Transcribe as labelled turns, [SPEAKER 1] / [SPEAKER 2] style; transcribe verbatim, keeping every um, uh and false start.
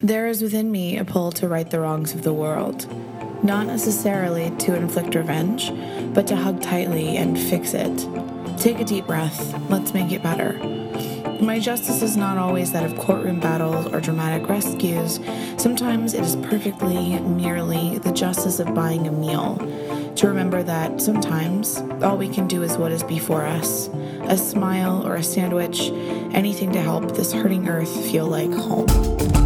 [SPEAKER 1] There is within me a pull to right the wrongs of the world, not necessarily to inflict revenge, but to hug tightly and fix it. Take a deep breath. Let's make it better. My justice is not always that of courtroom battles or dramatic rescues. Sometimes it is perfectly, merely the justice of buying a meal. To remember that sometimes all we can do is what is before us. A smile or a sandwich, anything to help this hurting earth feel like home.